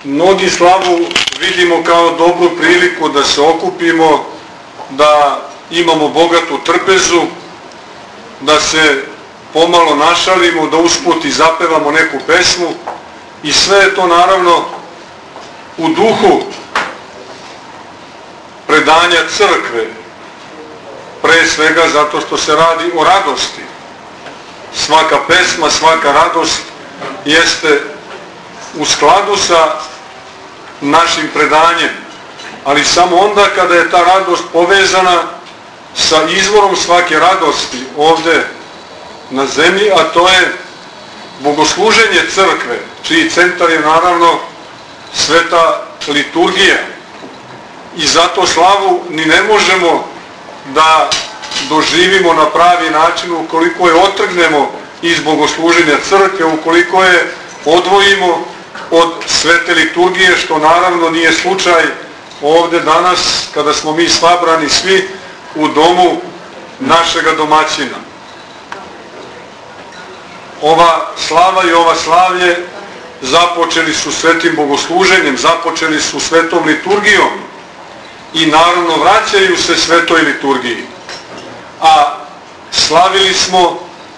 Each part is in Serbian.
Mnogi slavu vidimo kao dobru priliku da se okupimo, da imamo bogatu trpezu, da se pomalo našalimo, da usput i zapevamo neku pesmu i sve je to naravno u duhu predanja crkve, pre svega zato što se radi o radosti. Svaka pesma, svaka radost jeste u skladu sa našim predanjem, ali samo onda kada je ta radost povezana sa izvorom svake radosti ovde na zemlji, a to je bogosluženje crkve, čiji centar je naravno sveta liturgija. I zato slavu ni ne možemo da doživimo na pravi način ukoliko je otrgnemo iz bogosluženja crkve, ukoliko je odvojimo od svete liturgije, što naravno nije slučaj ovde danas kada smo mi sabrani svi u domu našega domaćina. Ova slava i ova slavlje započeli su svetim bogosluženjem, započeli su svetom liturgijom i naravno vraćaju se svetoj liturgiji. A slavili smo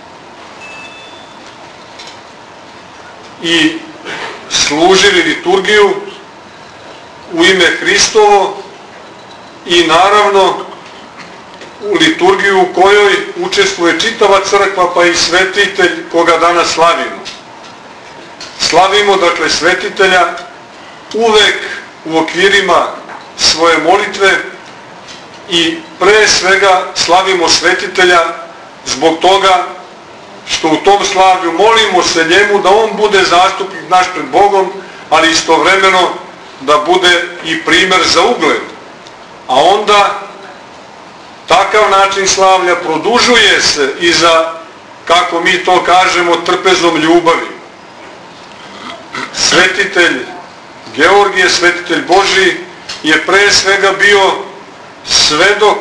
i služili liturgiju u ime Hristovo i naravno u liturgiju u kojoj učestvuje čitava crkva pa i svetitelj koga danas slavimo. Slavimo dakle svetitelja uvek u okvirima svoje molitve i pre svega slavimo svetitelja zbog toga što u tom slavlju molimo se njemu da on bude zastupnik naš pred Bogom, ali istovremeno da bude i primer za ugled. A onda takav način slavlja produžuje se i za, kako mi to kažemo, trpezom ljubavi. Svetitelj Georgije, svetitelj Božji, je pre svega bio svedok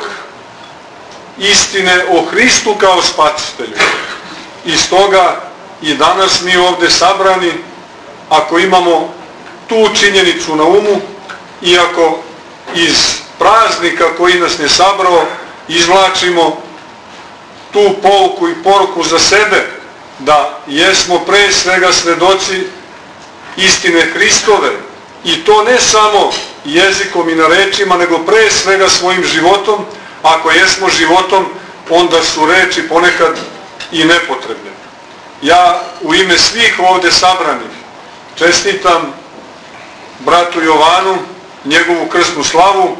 istine o Hristu kao spasitelju. I stoga i danas mi ovde sabrani, ako imamo tu činjenicu na umu i ako iz praznika koji nas ne sabrao izvlačimo tu pouku i poruku za sebe, da jesmo pre svega svedoci istine Hristove, i to ne samo jezikom i na rečima, nego pre svega svojim životom. Ako jesmo životom, onda su reči ponekad i nepotrebne. Ja u ime svih ovde sabranih čestitam bratu Jovanu njegovu krsnu slavu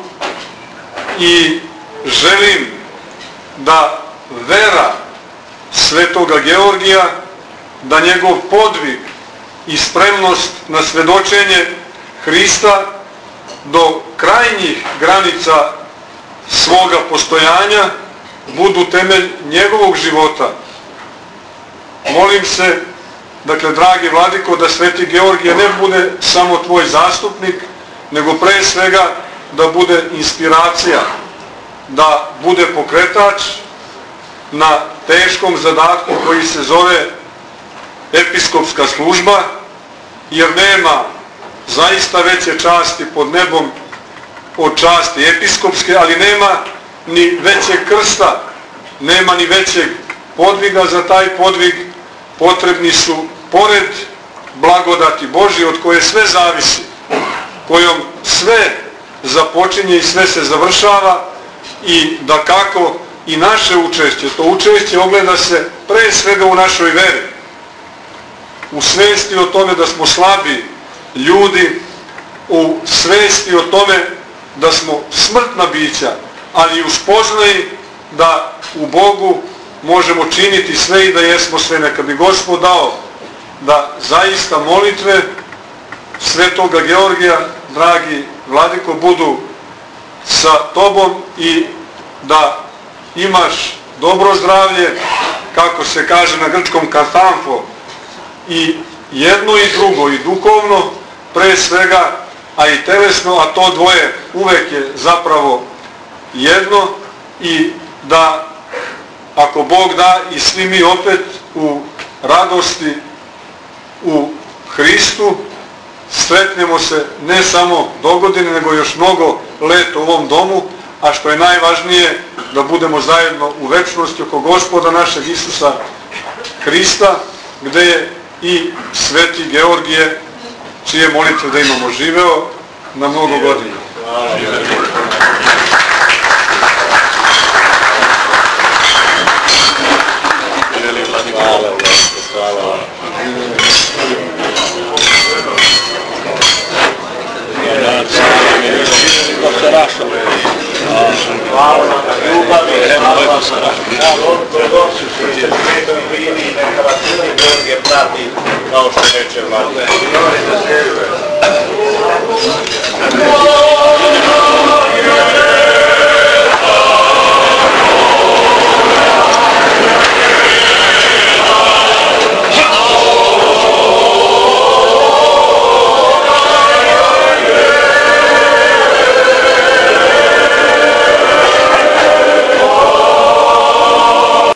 i želim da vera svetoga Georgija, da njegov podvig i spremnost na svedočenje Hrista do krajnjih granica svoga postojanja budu temelj njegovog života. Molim se, dakle, dragi vladiko, da sveti Georgije ne bude samo tvoj zastupnik, nego pre svega da bude inspiracija, da bude pokretač na teškom zadatku koji se zove episkopska služba, jer nema zaista veće časti pod nebom od časti episkopske, ali nema ni većeg krsta, nema ni većeg podviga. Za taj podvig potrebni su, pored blagodati Božje od koje sve zavisi, kojom sve započinje i sve se završava, i da kako i naše učešće, to učešće ogleda se pre svega u našoj veri, u svesti o tome da smo slabi ljudi, u svesti o tome da smo smrtna bića, ali i u spoznaji da u Bogu možemo činiti sve i da jesmo sve. Neka bi Gospod dao da zaista molitve svetoga Georgija, dragi vladiko, budu sa tobom i da imaš dobro zdravlje, kako se kaže na grčkom katamfo, i jedno i drugo, i duhovno pre svega, a i telesno, a to dvoje uvek je zapravo jedno, i da, ako Bog da, i svi mi opet u radosti u Hristu sretnemo se ne samo dogodine, nego još mnogo leta u ovom domu, a što je najvažnije, da budemo zajedno u večnosti oko Gospoda našeg Isusa Hrista, gde je i Sveti Georgije, čije molitve da imamo, živeo na mnogo godina. Hvala na ljubavi, hvala na ortodoksiju, što je svetom vini, neka vas Sveti Georgije prati, kao što reče Vlada.